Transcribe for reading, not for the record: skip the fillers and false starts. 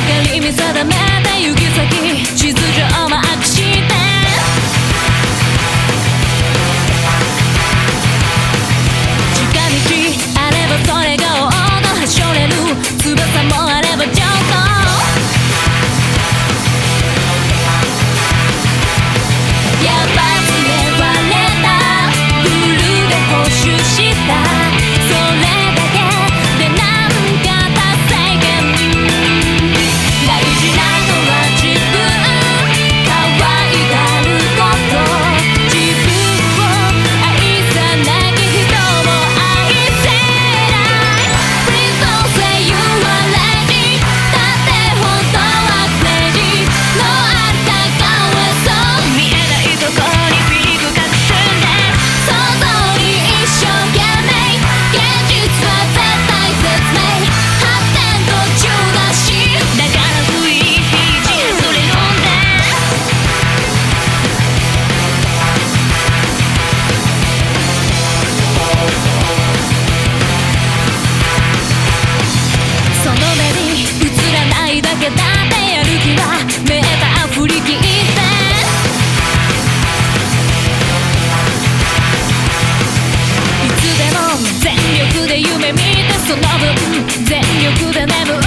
光見定めて行き先地図上マークして近道あればそれが王道はしょれる翼もあれば上等やっぱ告げられたブルーで補修したそれだけでなんか達成感大事なのは自分可愛がること自分を愛さなき人も愛せない Please don't say you are lazy だって本当はクレイジーのあんたがそう見えないとこにビッグ隠すんで想像に一生懸命現実は絶対説明発展途中だしだから不意にそれ飲んでその目に映らないだけだってやる気はメーター振り切っていつでも全力で夢見てその分全力で眠る